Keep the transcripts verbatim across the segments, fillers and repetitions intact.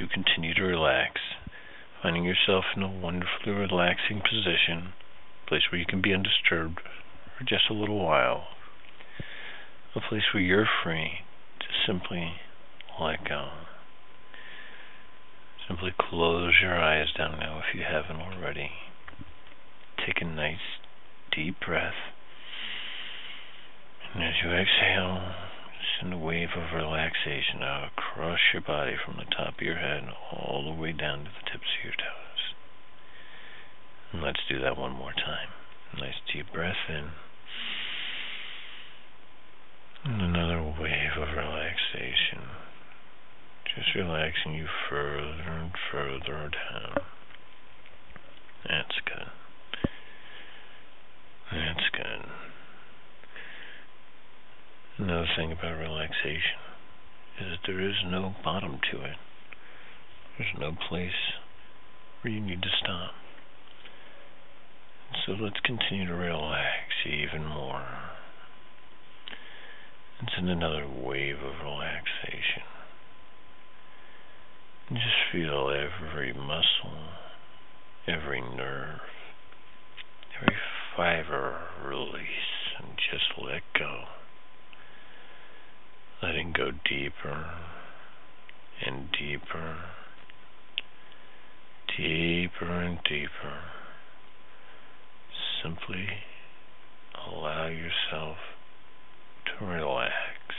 you continue to relax, finding yourself in a wonderfully relaxing position, a place where you can be undisturbed for just a little while, a place where you're free to simply let go. Simply close your eyes down now if you haven't already. Take a nice deep breath, and as you exhale, send a wave of relaxation out across your body from the top of your head all the way down to the tips of your toes. And let's do that one more time. Nice deep breath in. And another wave of relaxation. Just relaxing you further and further down. That's good. That's good. Another thing about relaxation is that there is no bottom to it. There's no place where you need to stop. So let's continue to relax even more. And send another wave of relaxation. And just feel every muscle, every nerve, every fiber release and just let go. Letting go deeper and deeper, deeper and deeper. Simply allow yourself to relax.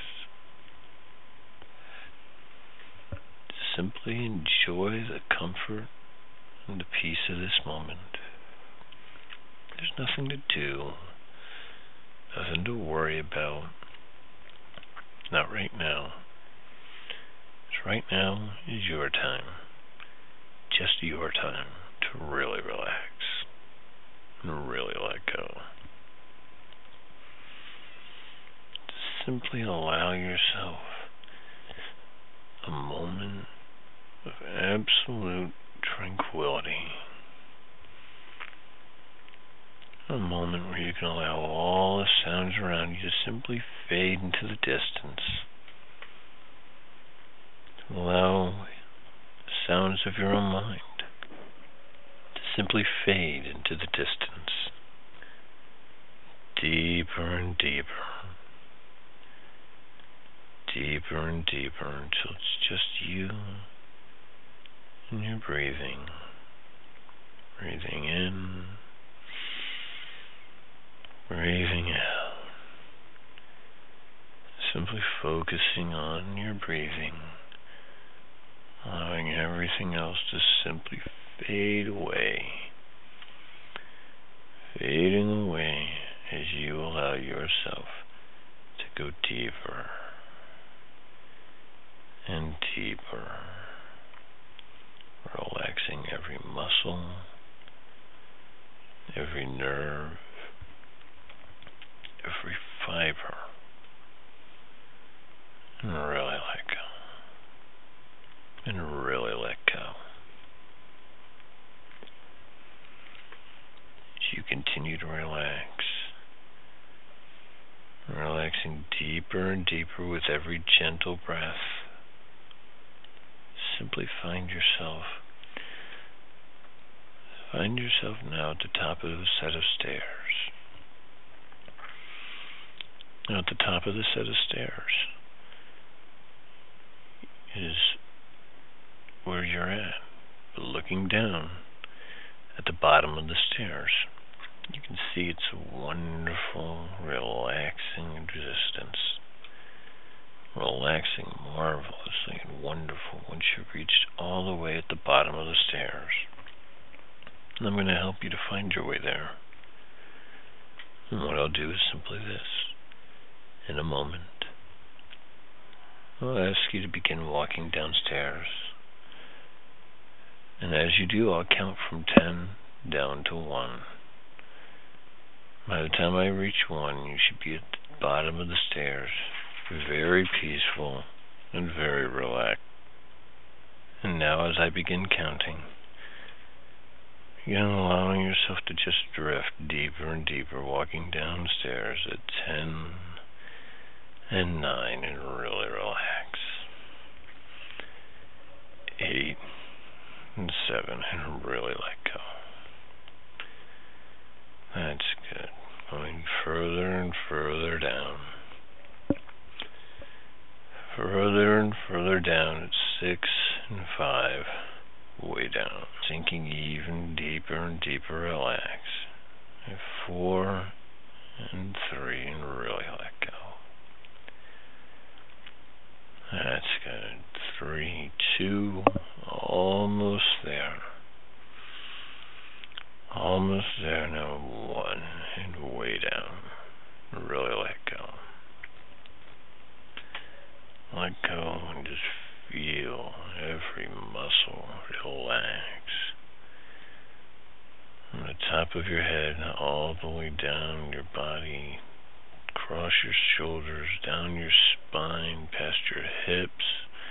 Simply enjoy the comfort and the peace of this moment. There's nothing to do, nothing to worry about. Not right now. Because right now is your time. Just your time to really relax and really let go. Simply allow yourself a moment of absolute tranquility. A moment where you can allow all the sounds around you to simply fade into the distance. To allow the sounds of your own mind to simply fade into the distance. Deeper and deeper. Deeper and deeper until it's just you and your breathing. Breathing in. Breathing out. Simply focusing on your breathing. Allowing everything else to simply fade away. Fading away as you allow yourself to go deeper and deeper. Relaxing every muscle, every nerve, every fiber, and really let go. And really let go. As you continue to relax, relaxing deeper and deeper with every gentle breath, simply find yourself, find yourself now at the top of a set of stairs. Now at the top of the set of stairs is where you're at, but looking down at the bottom of the stairs, you can see it's a wonderful, relaxing existence. Relaxing marvelously and wonderful once you've reached all the way at the bottom of the stairs. And I'm going to help you to find your way there. And what I'll do is simply this. In a moment, I'll ask you to begin walking downstairs. And as you do, I'll count from ten down to one. By the time I reach one, you should be at the bottom of the stairs, very peaceful and very relaxed. And now as I begin counting, begin allowing yourself to just drift deeper and deeper, walking downstairs at ten and nine, and really relax. Eight seven, and really let go. That's good. Going further and further down. Further and further down at six and five. Way down. Sinking even deeper and deeper, relax. At four and three, and really let go. That's good. Three, two, almost there. Almost there now. One, and way down. Really let go. Let go and just feel every muscle relax. From the top of your head all the way down your body, across your shoulders, down your spine, past your hips,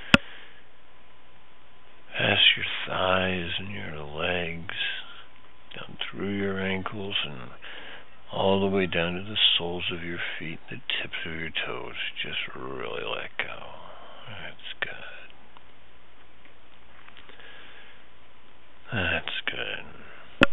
past your thighs and your legs, down through your ankles and all the way down to the soles of your feet, the tips of your toes. Just really let go. That's good. That's good.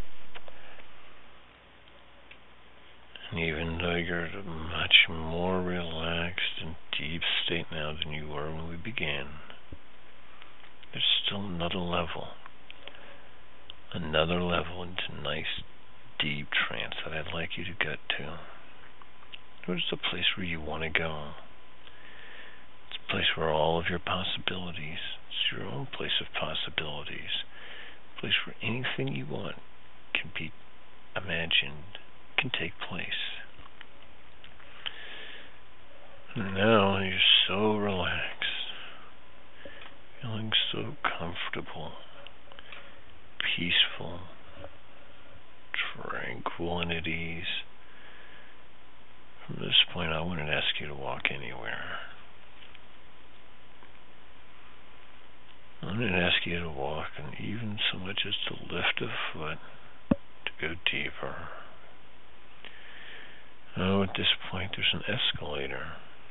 And even though you're at a much more relaxed and deep state now than you were when we began, there's still another level. Another level into nice, deep trance that I'd like you to get to. Where's the place where you want to go? It's a place where all of your possibilities, it's your own place of possibilities, a place where anything you want can be imagined, can take place. And now you're so relaxed, feeling so comfortable, peaceful, tranquil, and at ease. From this point, I wouldn't ask you to walk anywhere. I wouldn't ask you to walk, and even so much as to lift a foot to go deeper. Oh, at this point, there's an escalator.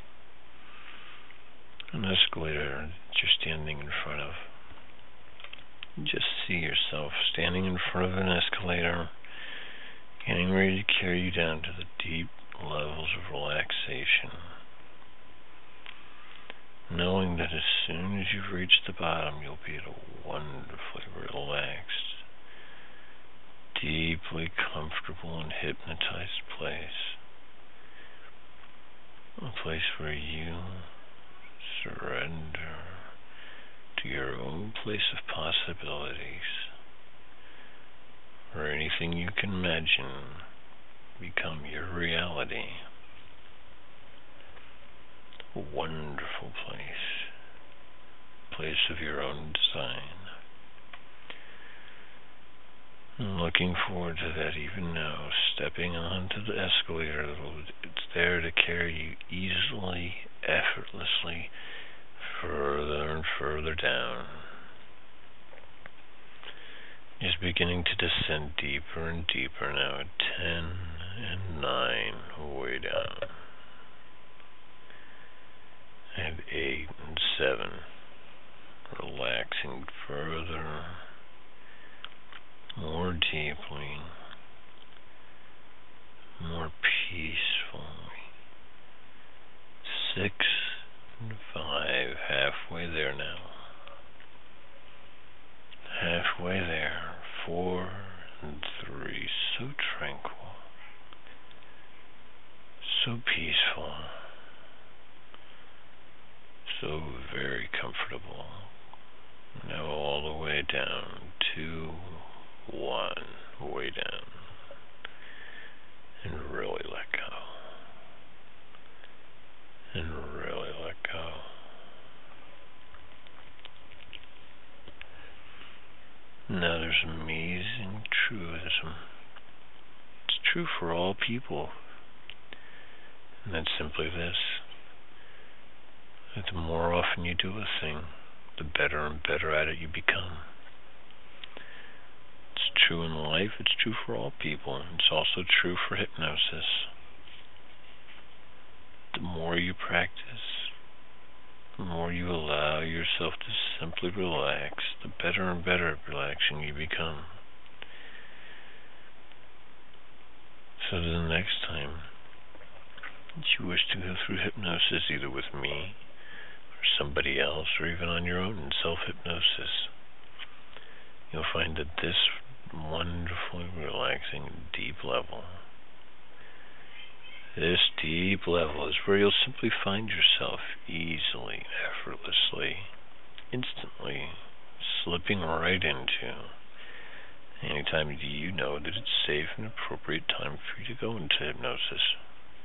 An escalator that you're standing in front of. Just see yourself standing in front of an escalator, getting ready to carry you down to the deep levels of relaxation. Knowing that as soon as you've reached the bottom, you'll be at a wonderfully relaxed, deeply comfortable and hypnotized place. A place where you surrender to your own place of possibilities, where anything you can imagine become your reality. A wonderful place, place of your own design. I'm looking forward to that even now, stepping onto the escalator. It's there to carry you easily, effortlessly, further and further down. Just beginning to descend deeper and deeper now at ten and nine, way down. And eight and seven, relaxing further, more deeply, more peacefully. Six and five, halfway there now. Halfway there, four and three, so tranquil, so peaceful, so very comfortable. Now all the way down, two, one, way down, and really let go, and really let go. Now there's amazing truism. It's true for all people. And that's simply this: that the more often you do a thing, the better and better at it you become. It's true in life, it's true for all people. It's also true for hypnosis. The more you practice, The more you allow yourself to simply relax, the better and better at relaxing you become. So the next time that you wish to go through hypnosis, either with me or somebody else, or even on your own in self-hypnosis, you'll find that this wonderfully relaxing deep level, this deep level is where you'll simply find yourself easily, effortlessly, instantly slipping right into anytime you know that it's safe and appropriate time for you to go into hypnosis.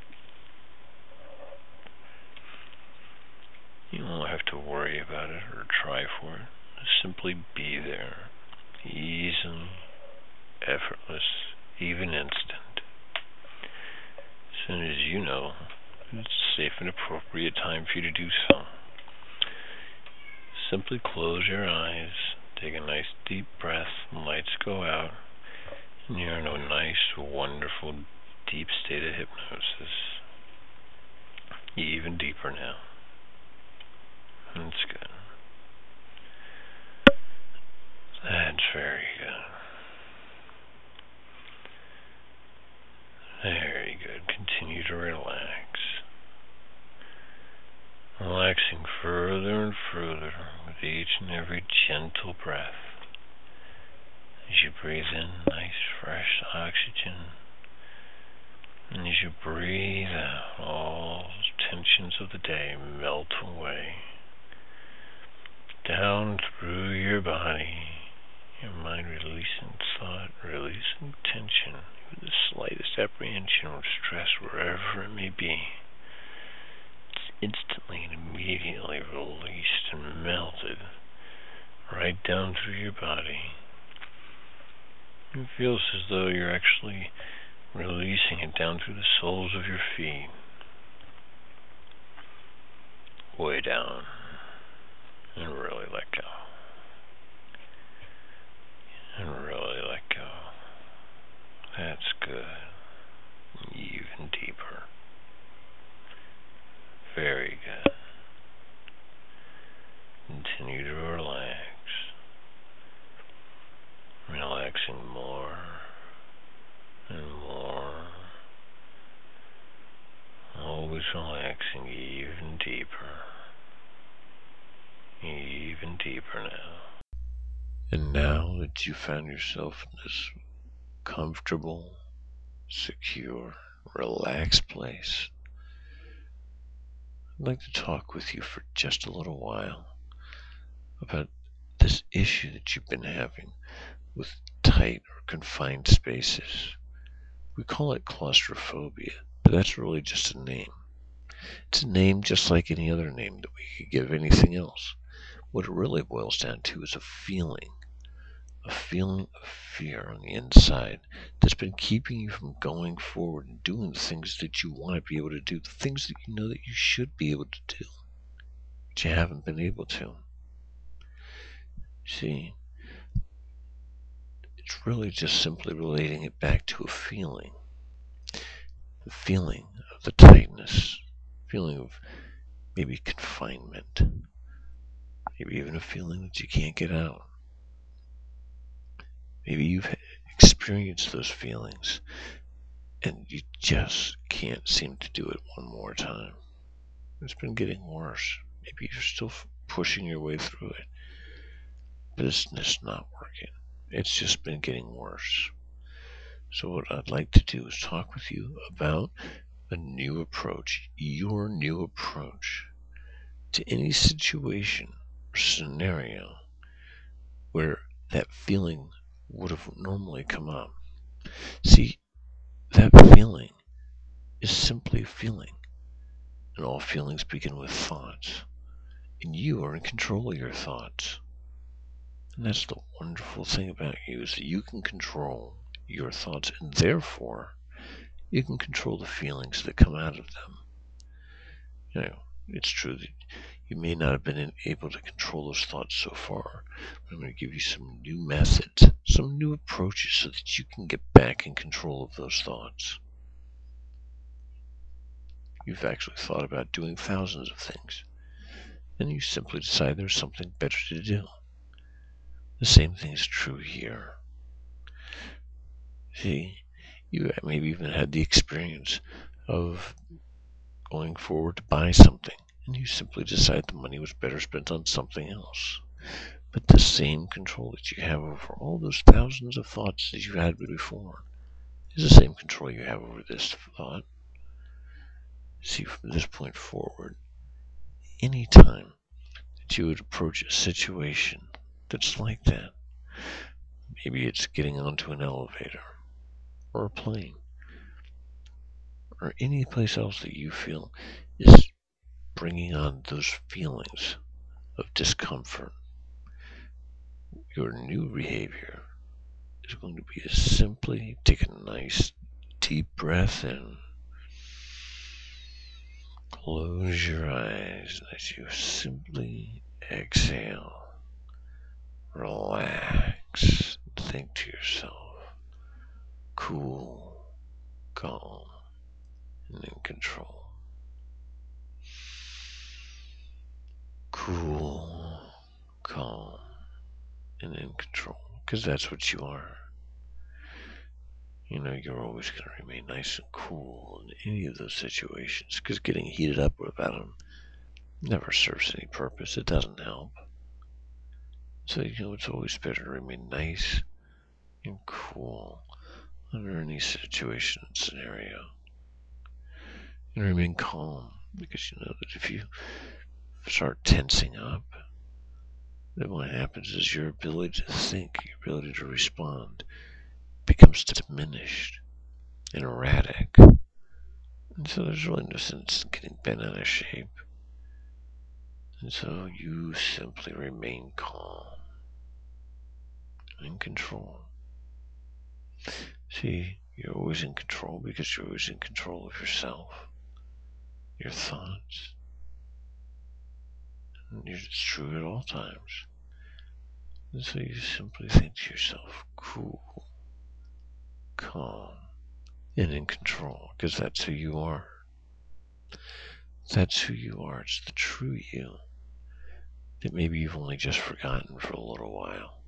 You won't have to worry about it or try for it. Just simply be there. Easy, effortless, even instant. As soon as you know it's a safe and appropriate time for you to do so, simply close your eyes, take a nice deep breath, and lights go out, and you're in a nice, wonderful, deep state of hypnosis. Even deeper now. That's good. That's very good. Very good. Continue to relax. Relaxing further and further with each and every gentle breath. As you breathe in nice fresh oxygen, and as you breathe out, all tensions of the day melt away. Down through your body, your mind releasing thought, releasing tension, even the slightest apprehension or stress, wherever it may be. It's instantly and immediately released and melted right down through your body. It feels as though you're actually releasing it down through the soles of your feet, way down, and really let go. And really let go. That's good. Even deeper. Very good. Continue to relax. Relaxing more and more. Always relaxing even deeper. Even deeper now. And now that you found yourself in this comfortable, secure, relaxed place, I'd like to talk with you for just a little while about this issue that you've been having with tight or confined spaces. We call it claustrophobia, but that's really just a name. It's a name just like any other name that we could give anything else. What it really boils down to is a feeling, a feeling of fear on the inside that's been keeping you from going forward and doing the things that you want to be able to do, the things that you know that you should be able to do, but you haven't been able to. See, it's really just simply relating it back to a feeling. The feeling of the tightness, feeling of maybe confinement, maybe even a feeling that you can't get out. Maybe you've experienced those feelings and you just can't seem to do it one more time. It's been getting worse. Maybe you're still pushing your way through it, but it's just not working. It's just been getting worse. So what I'd like to do is talk with you about a new approach, your new approach to any situation or scenario where that feeling would have normally come up. See, that feeling is simply a feeling, and all feelings begin with thoughts, and you are in control of your thoughts. And that's the wonderful thing about you, is that you can control your thoughts, and therefore you can control the feelings that come out of them. You know, it's true that you may not have been able to control those thoughts so far, but I'm going to give you some new methods, some new approaches so that you can get back in control of those thoughts. You've actually thought about doing thousands of things. and you simply decide there's something better to do. The same thing is true here. See, you maybe even had the experience of going forward to buy something, and you simply decide the money was better spent on something else. But the same control that you have over all those thousands of thoughts that you had before is the same control you have over this thought. See, from this point forward, any time that you would approach a situation that's like that, maybe it's getting onto an elevator or a plane or any place else that you feel is bringing on those feelings of discomfort, your new behavior is going to be to simply take a nice deep breath in, close your eyes as you simply exhale, relax, think to yourself, cool, calm, and in control. Cool, calm, and in control. Because that's what you are. You know, you're always going to remain nice and cool in any of those situations. Because getting heated up about them never serves any purpose. It doesn't help. So, you know, it's always better to remain nice and cool under any situation and scenario. And remain calm. Because you know that if you start tensing up, then what happens is your ability to think, your ability to respond, becomes diminished and erratic. And so there's really no sense in getting bent out of shape. And so you simply remain calm, in control. See, you're always in control because you're always in control of yourself, your thoughts. And it's true at all times. And so you simply think to yourself, cool, calm, and in control, because that's who you are. That's who you are. It's the true you that maybe you've only just forgotten for a little while.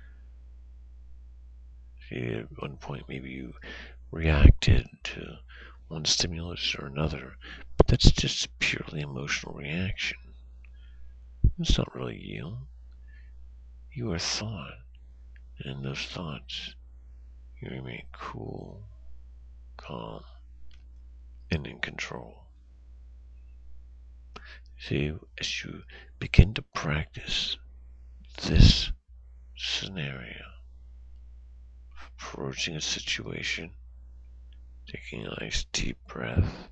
See, at one point maybe you reacted to one stimulus or another, but that's just a purely emotional reaction. It's not really you. You are thought, and in those thoughts you remain cool, calm, and in control. See, as you begin to practice this scenario, approaching a situation, taking a nice deep breath,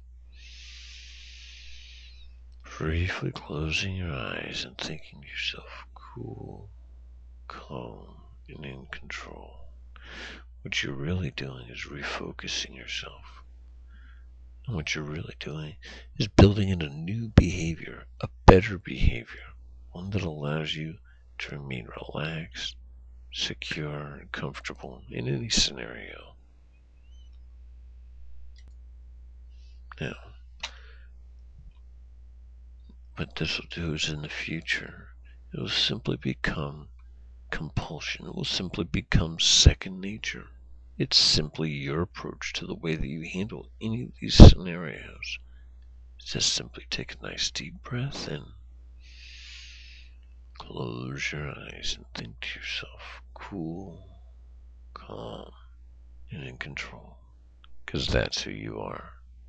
briefly closing your eyes and thinking to yourself, cool, calm, and in control. What you're really doing is refocusing yourself. And what you're really doing is building in a new behavior, a better behavior, one that allows you to remain relaxed, secure, and comfortable in any scenario. Now, what this will do is in the future, it will simply become compulsion. It will simply become second nature. It's simply your approach to the way that you handle any of these scenarios. Just simply take a nice deep breath in, close your eyes, and think to yourself, cool, calm, and in control. Because that's who you are.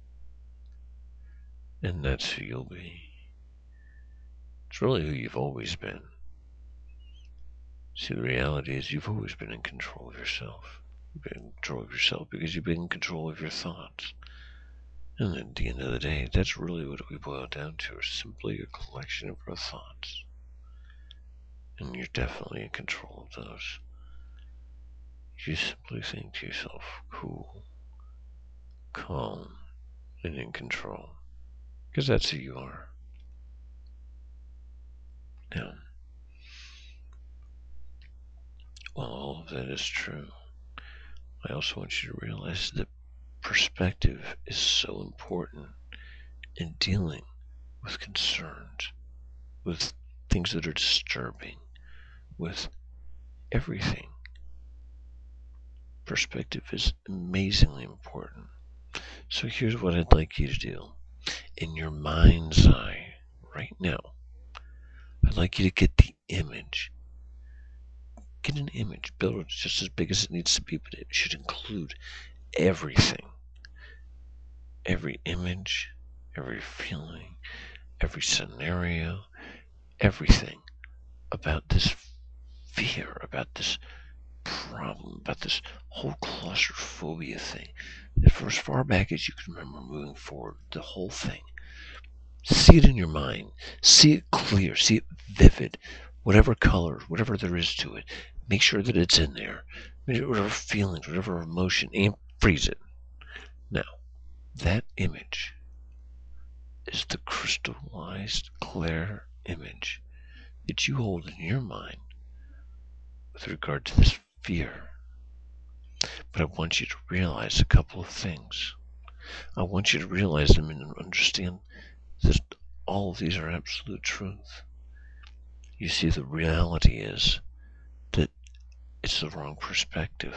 And that's who you'll be. It's really who you've always been. See, the reality is you've always been in control of yourself. You've been in control of yourself because you've been in control of your thoughts. And at the end of the day, that's really what we boil down to, is simply a collection of our thoughts. And you're definitely in control of those. You simply think to yourself, cool, calm, and in control. Because that's who you are. Now, while all of that is true, I also want you to realize that perspective is so important in dealing with concerns, with things that are disturbing, with everything. Perspective is amazingly important. So here's what I'd like you to do. In your mind's eye, right now, I'd like you to get the image. Get an image, build it just as big as it needs to be, but it should include everything. Every image, every feeling, every scenario, everything about this fear, about this problem, about this whole claustrophobia thing. For as far back as you can remember moving forward, the whole thing. See it in your mind. See it clear. See it vivid. Whatever color, whatever there is to it, make sure that it's in there. Whatever feelings, whatever emotion, and freeze it. Now, that image is the crystallized, clear image that you hold in your mind with regard to this fear. But I want you to realize a couple of things. I want you to realize them and understand that all of these are absolute truth. You see, the reality is that it's the wrong perspective.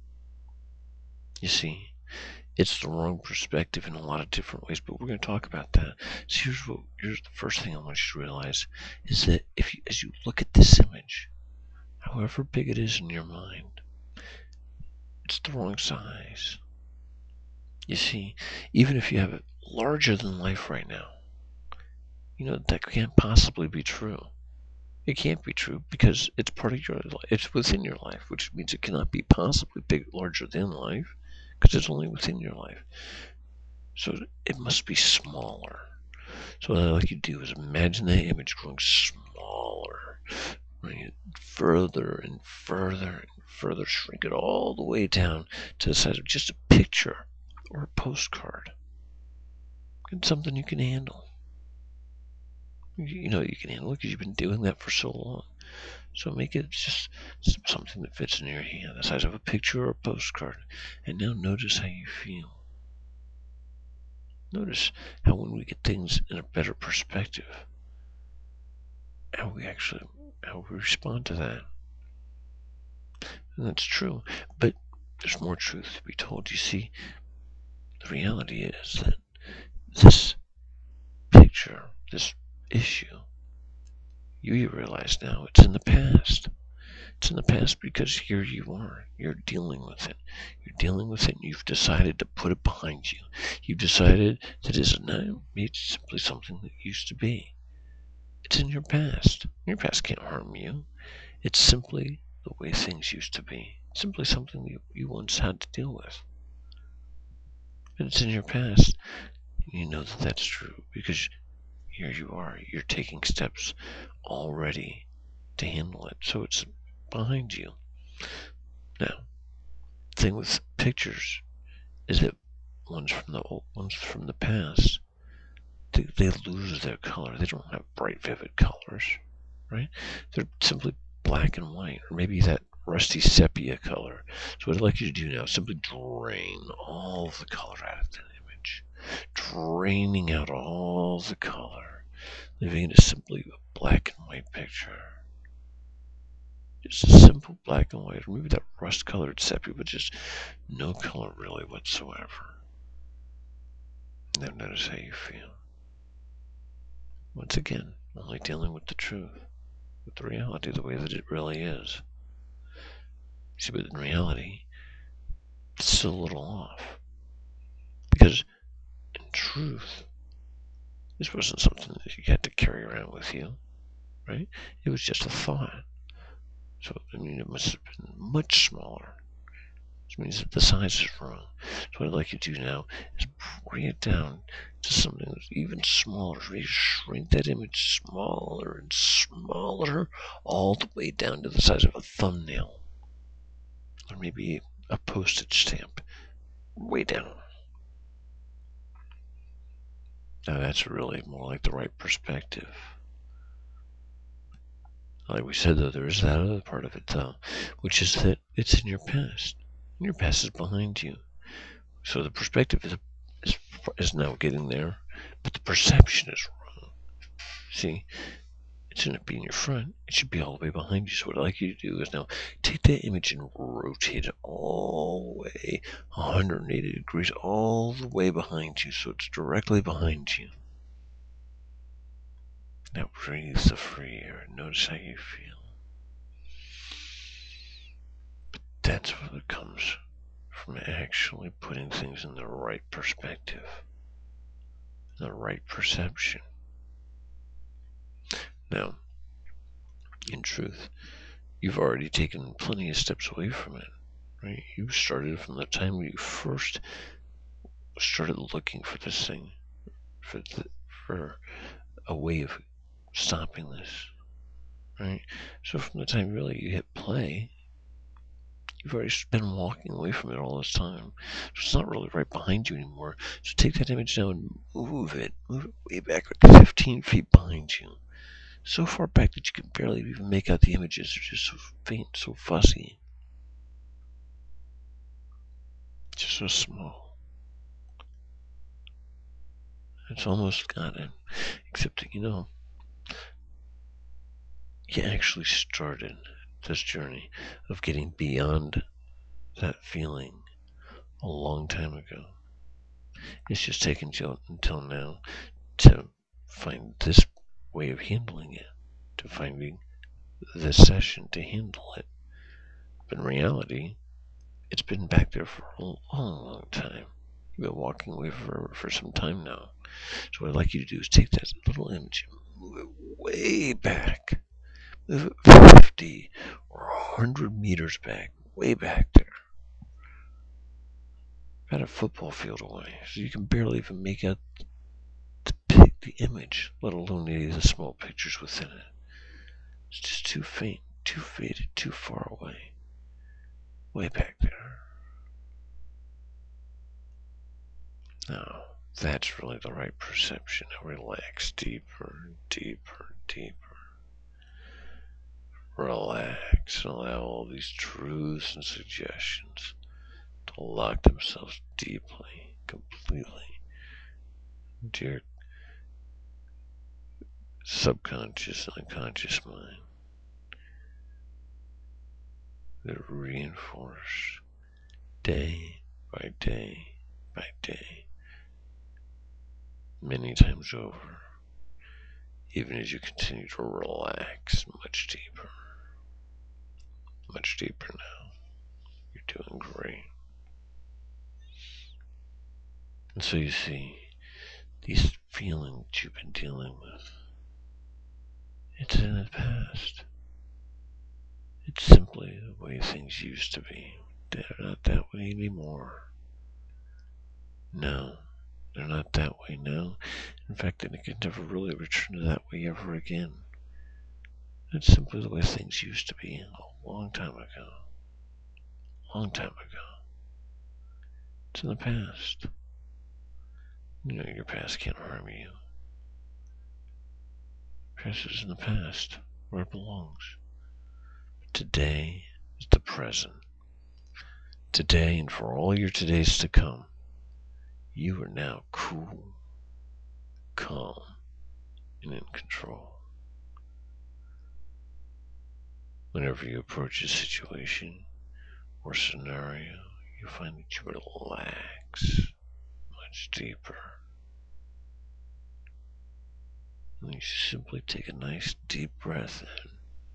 You see, it's the wrong perspective in a lot of different ways, but we're going to talk about that. So here's what here's the first thing I want you to realize is that if you, as you look at this image, however big it is in your mind, it's the wrong size. You see, even if you have it larger than life right now, you know, that can't possibly be true. It can't be true because it's part of your life. It's within your life, which means it cannot be possibly big, larger than life because it's only within your life. So it must be smaller. So what I'd like you to do is imagine that image growing smaller. Bring it further and further and further. Shrink it all the way down to the size of just a picture or a postcard. It's something you can handle. You know you can handle it because you've been doing that for so long. So make it just something that fits in your hand, the size of a picture or a postcard. And now notice how you feel. Notice how when we get things in a better perspective, how we actually, how we respond to that. And that's true, but there's more truth to be told. You see, the reality is that this picture, this issue, you, you realize now it's in the past. It's in the past because here you are. You're dealing with it. You're dealing with it and you've decided to put it behind you. You've decided that it's not it's simply something that used to be. It's in your past. Your past can't harm you. It's simply the way things used to be. It's simply something you, you once had to deal with. And it's in your past. You know that that's true because here you are. You're taking steps already to handle it. So it's behind you. Now, the thing with pictures is that ones from the old ones from the past, they, they lose their color. They don't have bright, vivid colors, right? They're simply black and white, or maybe that rusty sepia color. So what I'd like you to do now is simply drain all the color out of that image, draining out all the color, leaving it as simply a black and white picture. Just a simple black and white, or maybe that rust-colored sepia, but just no color really whatsoever. Now notice how you feel. Once again, only dealing with the truth, with the reality, the way that it really is. See, but in reality, it's still a little off. Because in truth, this wasn't something that you had to carry around with you, right? It was just a thought. So, I mean, it must have been much smaller. Which means that the size is wrong. So what I'd like you to do now is bring it down to something that's even smaller. Really shrink that image smaller and smaller, all the way down to the size of a thumbnail. Or maybe a postage stamp. Way down. Now that's really more like the right perspective. Like we said, though, there is that other part of it, though, which is that it's in your past. And your past is behind you. So the perspective is, is, is now getting there, but the perception is wrong. See, shouldn't be in your front. It should be all the way behind you. So what I'd like you to do is now take that image and rotate it all the way one hundred eighty degrees, all the way behind you, so it's directly behind you. Now breathe the free air. Notice how you feel. But that's what comes from actually putting things in the right perspective, the right perception. Now, in truth, you've already taken plenty of steps away from it, right? You started from the time you first started looking for this thing, for the, for a way of stopping this, right? So from the time really you hit play, you've already been walking away from it all this time. So it's not really right behind you anymore. So take that image now and move it, move it way back, like fifteen feet behind you. So far back that you can barely even make out the images. They're just so faint, so fuzzy. Just so small. It's almost got it. Except that, you know, you actually started this journey of getting beyond that feeling a long time ago. It's just taken you until now to find this way of handling it, to finding this session to handle it. But in reality, it's been back there for a long, long time. You've been walking away for, for some time now. So what I'd like you to do is take that little image and move it way back. Move it fifty or one hundred meters back, way back there. About a football field away, so you can barely even make out the, the, the image, let alone any of the small pictures within it. It's just too faint, too faded, too far away. Way back there. Now, that's really the right perception. Now relax deeper and deeper and deeper. Relax and allow all these truths and suggestions to lock themselves deeply, completely into your subconscious and unconscious mind. They're reinforced day by day by day, many times over, even as you continue to relax much deeper, much deeper now. You're doing great. And so you see, these feelings you've been dealing with, it's in the past. It's simply the way things used to be. They're not that way anymore. No, they're not that way now. In fact, they can never really return to that way ever again. It's simply the way things used to be a long time ago. Long time ago. It's in the past. You know, your past can't harm you. Past is in the past, where it belongs. But today is the present. Today, and for all your todays to come, you are now cool, calm, and in control. Whenever you approach a situation or scenario, you find that you relax much deeper. And you simply take a nice deep breath in.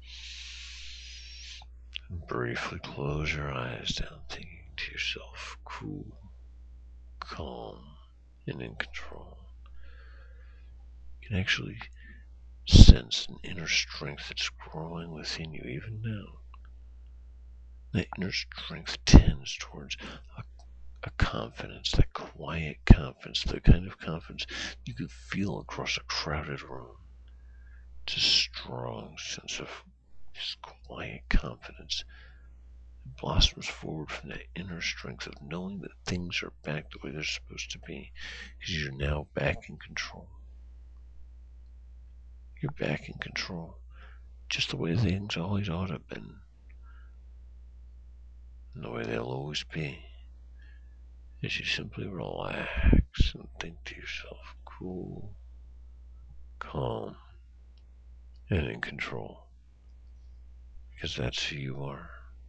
And briefly close your eyes down, thinking to yourself, cool, calm, and in control. You can actually sense an inner strength that's growing within you even now. That inner strength tends towards a, a confidence, that quiet confidence, the kind of confidence you can feel across a crowded room. It's a strong sense of this quiet confidence that blossoms forward from that inner strength of knowing that things are back the way they're supposed to be, because you're now back in control. You're back in control, just the way things always ought to have been, and the way they'll always be, as you simply relax and think to yourself, cool, calm, and in control, because that's who you are.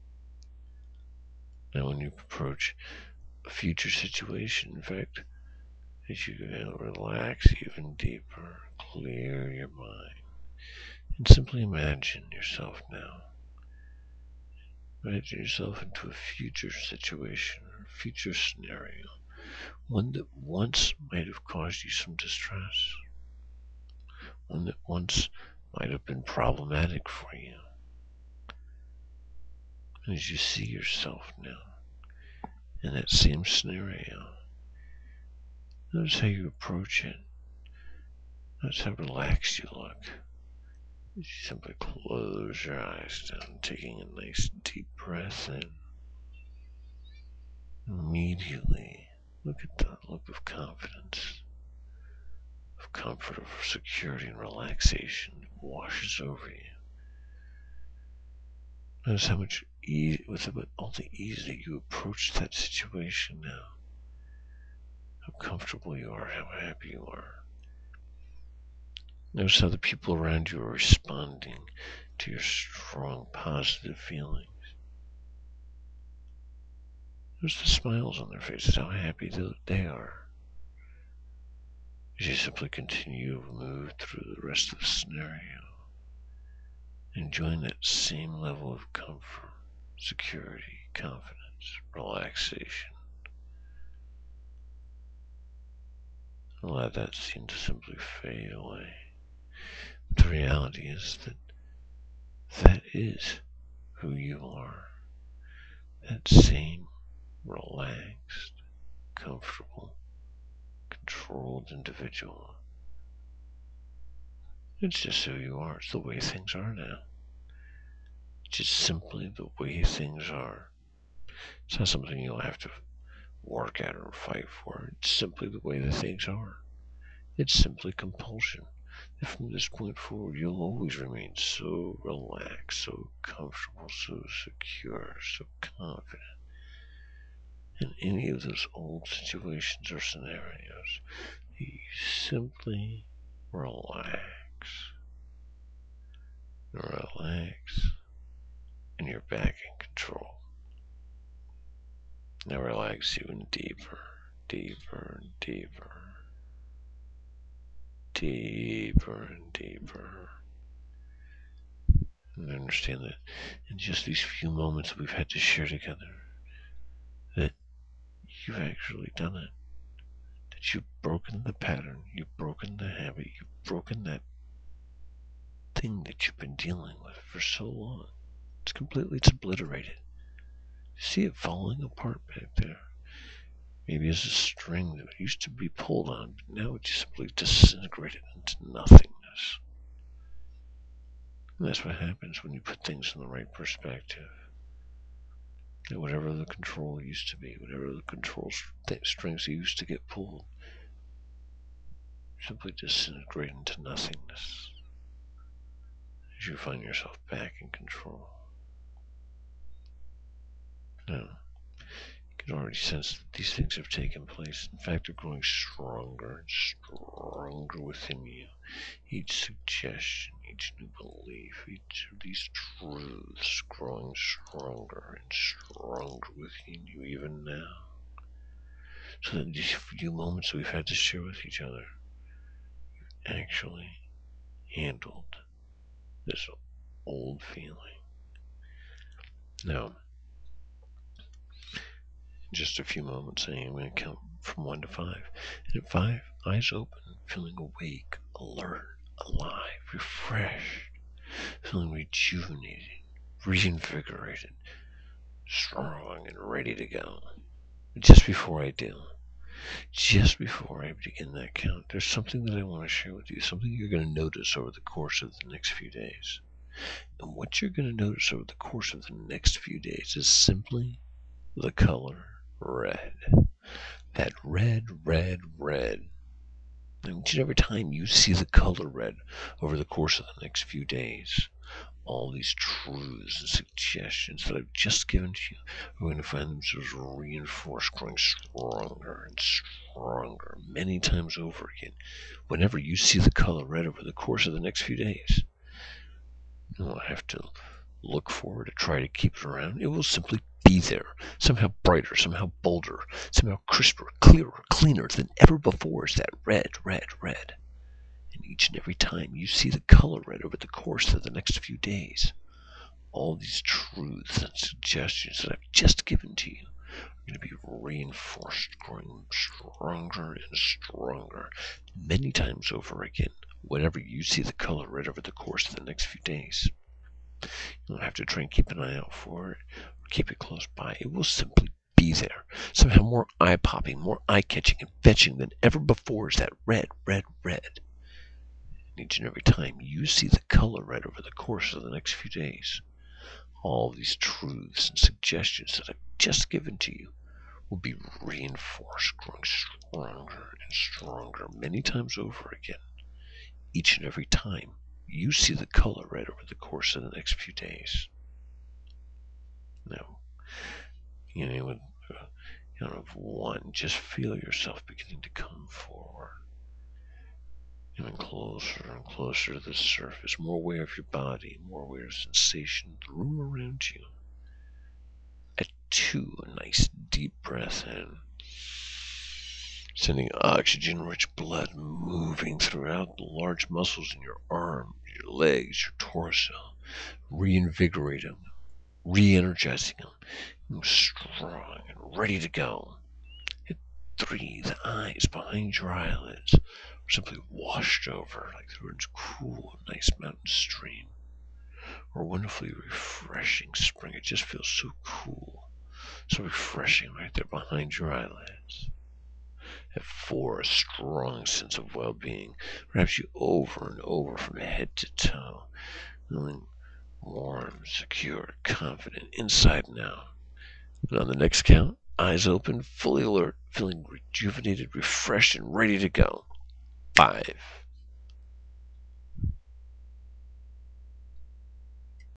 Now when you approach a future situation, in fact, as you relax even deeper, clear your mind, and simply imagine yourself now. Imagine yourself into a future situation or future scenario, one that once might have caused you some distress, one that once might have been problematic for you. And as you see yourself now in that same scenario, notice how you approach it. Notice how relaxed you look. You simply close your eyes down, taking a nice deep breath in. Immediately, look at the look of confidence, of comfort, of security and relaxation that washes over you. Notice how much ease, with all the ease that you approach that situation now. How comfortable you are, how happy you are. Notice how the people around you are responding to your strong, positive feelings. Notice the smiles on their faces, how happy they are. As you simply continue to move through the rest of the scenario, enjoying that same level of comfort, security, confidence, relaxation. Allow that seem to simply fade away. But the reality is that that is who you are. That same relaxed, comfortable, controlled individual. It's just who you are. It's the way things are now. It's just simply the way things are. It's not something you'll have to work at or fight for. It's simply the way the things are. It's simply compulsion. And from this point forward, you'll always remain so relaxed, so comfortable, so secure, so confident in any of those old situations or scenarios. You simply relax. Relax, and you're back in control. Now relax even deeper, deeper and deeper, deeper and deeper. And understand that in just these few moments we've had to share together, that you've actually done it. That you've broken the pattern, you've broken the habit, you've broken that thing that you've been dealing with for so long. It's completely it's obliterated. See it falling apart back there. Maybe as a string that used to be pulled on, but now it's simply disintegrated into nothingness. And that's what happens when you put things in the right perspective. That whatever the control used to be, whatever the control st- strings used to get pulled, simply disintegrate into nothingness. As you find yourself back in control. Now, you can already sense that these things have taken place. In fact, they're growing stronger and stronger within you. Each suggestion, each new belief, each of these truths growing stronger and stronger within you even now. So that these few moments we've had to share with each other, you've actually handled this old feeling. Now, in just a few moments, I am going to count from one to five. And at five, eyes open, feeling awake, alert, alive, refreshed, feeling rejuvenated, reinvigorated, strong and ready to go. But just before I do, just before I begin that count, there's something that I want to share with you, something you're going to notice over the course of the next few days. And what you're going to notice over the course of the next few days is simply the color red. That red, red, red. And each and every time you see the color red over the course of the next few days, all these truths and suggestions that I've just given to you are going to find themselves reinforced, growing stronger and stronger many times over again. Whenever you see the color red over the course of the next few days, You don't have to look for it or try to keep it around. It will simply be there, somehow brighter, somehow bolder, somehow crisper, clearer, cleaner than ever before is that red, red, red. And each and every time you see the color red over the course of the next few days, all these truths and suggestions that I've just given to you are going to be reinforced, growing stronger and stronger many times over again whenever you see the color red over the course of the next few days. You don't have to try and keep an eye out for it or keep it close by. It will simply be there, somehow more eye-popping, more eye-catching and fetching than ever before is that red, red, red. And each and every time you see the color red over the course of the next few days, all these truths and suggestions that I've just given to you will be reinforced, growing stronger and stronger many times over again, each and every time you see the color red over the course of the next few days. Now, you know, with uh, count of one, just feel yourself beginning to come forward, coming closer and closer to the surface, more aware of your body, more aware of sensation, the room around you. At two, a nice deep breath in, sending oxygen-rich blood moving throughout the large muscles in your arms, your legs, your torso, reinvigorating them, re-energizing them, strong and ready to go. At three, the eyes behind your eyelids are simply washed over like through a cool, nice mountain stream or wonderfully refreshing spring. It just feels so cool, so refreshing right there behind your eyelids. At four, a strong sense of well-being wraps you over and over from head to toe, feeling warm, secure, confident, inside and out. And on the next count, eyes open, fully alert, feeling rejuvenated, refreshed, and ready to go. Five.